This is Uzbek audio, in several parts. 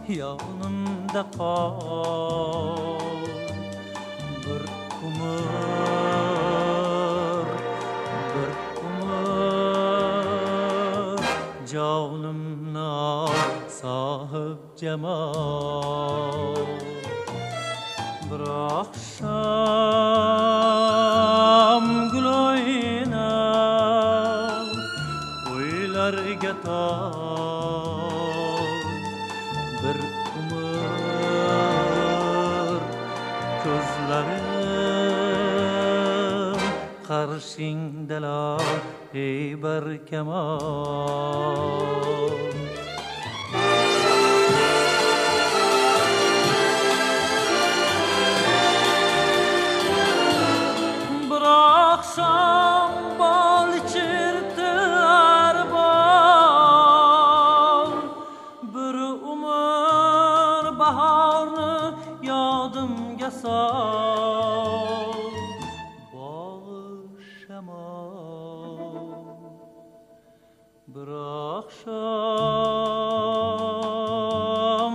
yonimda qol. Bir umr jonimni sohib jamol. Bir oqshom gul o'ynab o'ylarga tol. Bir umr ko'zlarim qarshingdalar ey barkamol. Bir oqshom bol ichirdilar bol. Bir umr bahorni yodimga sol. Bir oqshom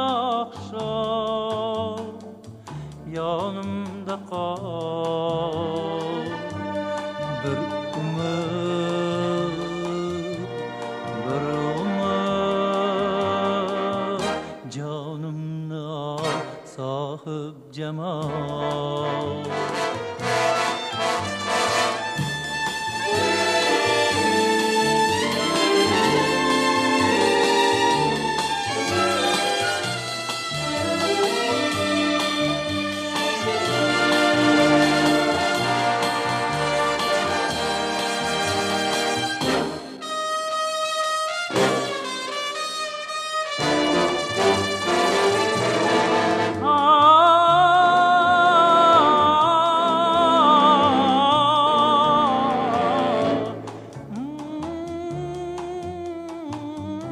yonimda qol. Bir umr jonimni ol sohib jamol.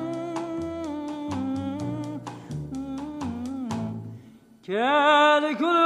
Gel gül